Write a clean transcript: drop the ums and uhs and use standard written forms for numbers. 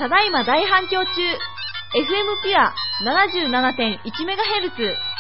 ただいま大反響中。FM ピュア 77.1MHz